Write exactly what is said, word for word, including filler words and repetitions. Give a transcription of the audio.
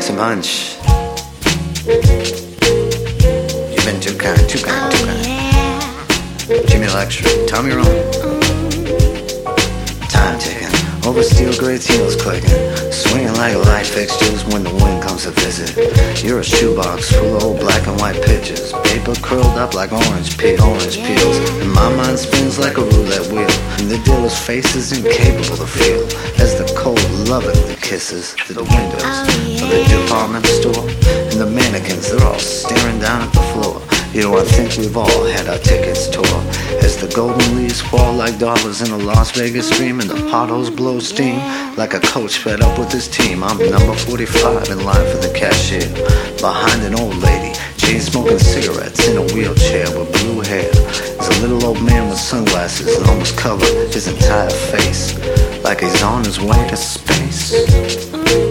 Thanks a bunch. You've been too kind, too kind, too kind. Jimmy Electric, Tommy Rowan. Time ticking, over steel grade heels clicking, swinging like light fixtures when the wind comes to visit. You're a shoebox full of old black and white pictures, paper curled up like orange peel, orange peels. And my mind spins like a roulette wheel, and the dealer's face is incapable to feel as the cold lovingly kisses through the windows of the department store. And the mannequins, they're all staring down at the floor. You know, I think we've all had our tickets tore as the golden leaves fall like dollars in a Las Vegas dream, and the potholes blow steam like a coach fed up with his team. I'm number forty-five in line for the cashier, behind an old lady, chain smoking cigarettes in a wheelchair with blue hair. There's a little old man with sunglasses that almost cover his entire face, like he's on his way to space.